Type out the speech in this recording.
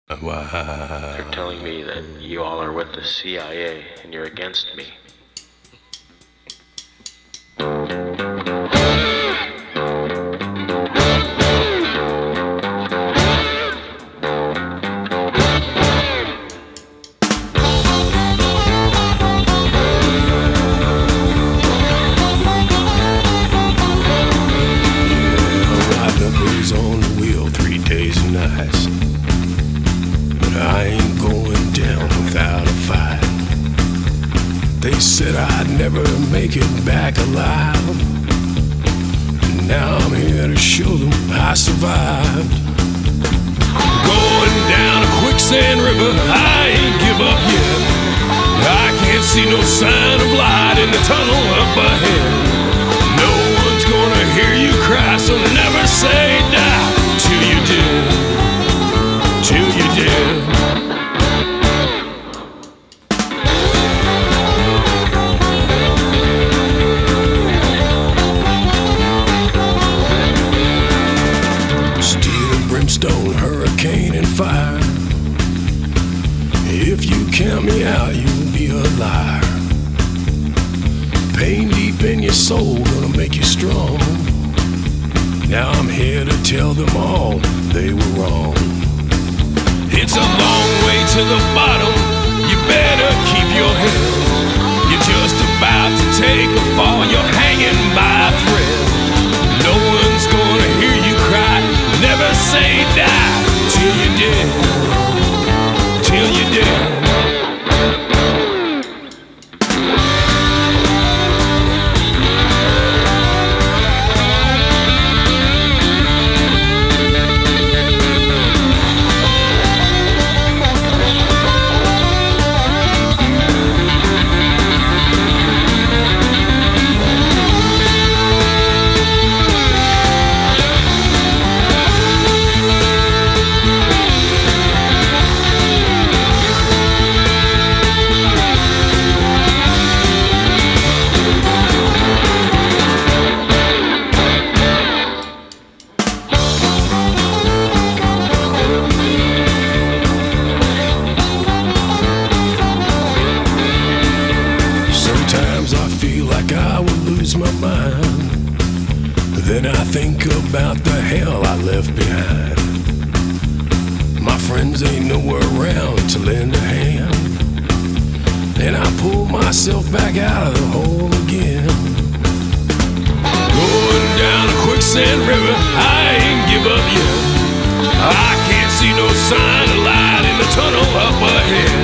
They're telling me that you all are with the CIA and you're against me. On the wheel 3 days and nights, but I ain't going down without a fight. They said I'd never make it back alive, and now I'm here to show them I survived. Going down a quicksand river, I ain't give up yet. I can't see no sign of light in the tunnel up ahead. No one's gonna hear you cry, so never say die till you did, till you did. Steel and brimstone, hurricane and fire. If you count me out, you'll be a liar. Pain deep in your soul, gonna make you strong. Now I'm here to tell them all they were wrong. It's a long way to the bottom, you better keep your head. You're just about to take a fall, you're hanging by a thread. No one's gonna hear you cry, never say die till you did, till you did. I would lose my mind. Then I think about the hell I left behind. My friends ain't nowhere around to lend a hand, and I pull myself back out of the hole again. Going down a quicksand river, I ain't give up yet. I can't see no sign of light in the tunnel up ahead.